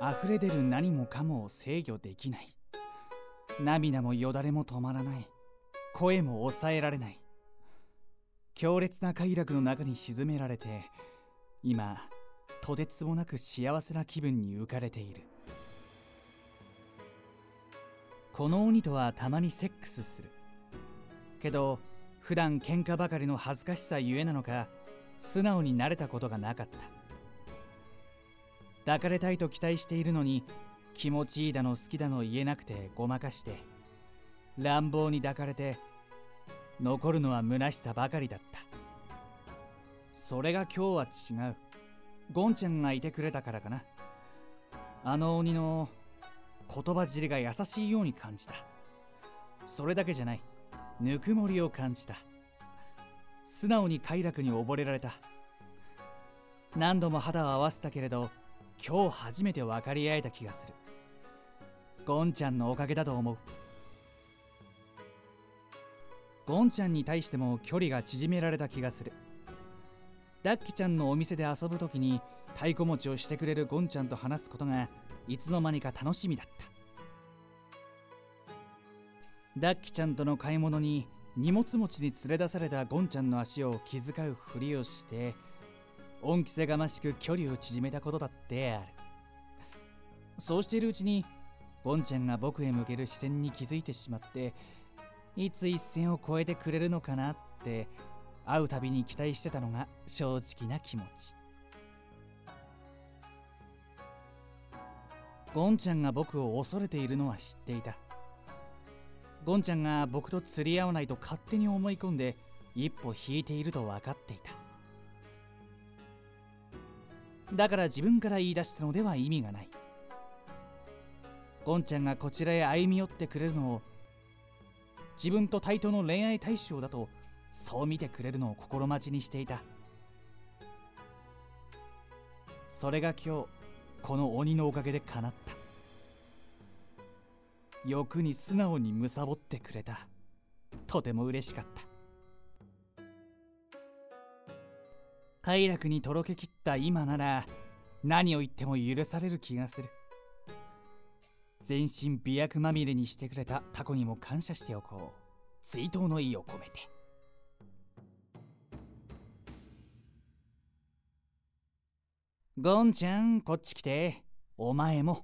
溢れ出る何もかもを制御できない。涙もよだれも止まらない。声も抑えられない。強烈な快楽の中に沈められて、今とてつもなく幸せな気分に浮かれている。この鬼とはたまにセックスするけど、普段喧嘩ばかりの恥ずかしさゆえなのか、素直になれたことがなかった。抱かれたいと期待しているのに、気持ちいいだの好きだの言えなくてごまかして、乱暴に抱かれて、残るのは虚しさばかりだった。それが今日は違う。ゴンちゃんがいてくれたからかな。あの鬼の言葉尻が優しいように感じた。それだけじゃない、ぬくもりを感じた。素直に快楽に溺れられた。何度も肌を合わせたけれど、今日初めて分かり合えた気がする。ゴンちゃんのおかげだと思う。ゴンちゃんに対しても距離が縮められた気がする。ダッキちゃんのお店で遊ぶときに太鼓持ちをしてくれるゴンちゃんと話すことがいつの間にか楽しみだった。ダッキちゃんとの買い物に荷物持ちに連れ出されたゴンちゃんの足を気遣うふりをして、恩着せがましく距離を縮めたことだってある。そうしているうちにゴンちゃんが僕へ向ける視線に気づいてしまって、いつ一線を越えてくれるのかなって会うたびに期待してたのが正直な気持ち。ゴンちゃんが僕を恐れているのは知っていた。ゴンちゃんが僕と釣り合わないと勝手に思い込んで一歩引いていると分かっていた。だから自分から言い出したのでは意味がない。ゴンちゃんがこちらへ歩み寄ってくれるのを、自分と対等の恋愛対象だとそう見てくれるのを心待ちにしていた。それが今日この鬼のおかげで叶った。欲に素直に貪ってくれた。とても嬉しかった。快楽にとろけきった今なら何を言っても許される気がする。全身美薬まみれにしてくれたタコにも感謝しておこう。追悼の意を込めて。ゴンちゃん、こっち来て。お前も。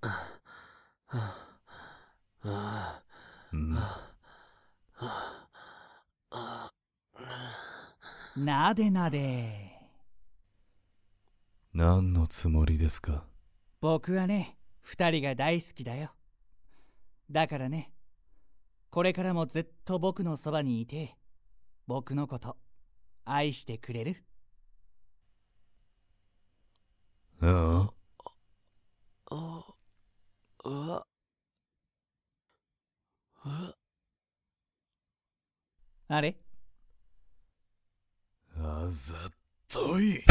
なでなで。 何のつもりですか？ 僕はね、二人が大好きだよ。だからね、これからもずっと僕のそばにいて、僕のこと愛してくれる？ ああれ？ あざとい。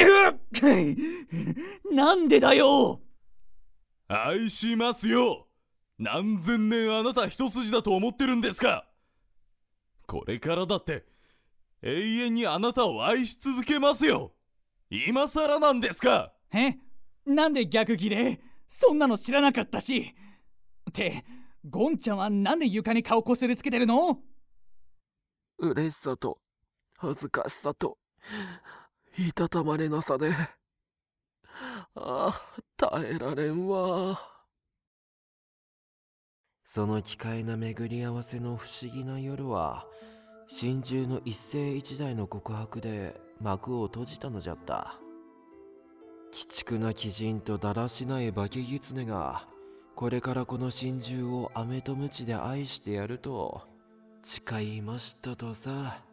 なんでだよ。 愛しますよ。何千年あなた一筋だと思ってるんですか？これからだって永遠にあなたを愛し続けますよ。今更なんですか？ なんで逆ギレ？そんなの知らなかったし。ってゴンちゃんはなんで床に顔こすりつけてるの？ 嬉しさと恥ずかしさといたたまれなさで、耐えられんわ。その奇怪な巡り合わせの不思議な夜は、心中の一世一代の告白で幕を閉じたのじゃった。鬼畜な鬼人とだらしない化け狐が、これからこの心中を飴と鞭で愛してやると誓いましたとさ。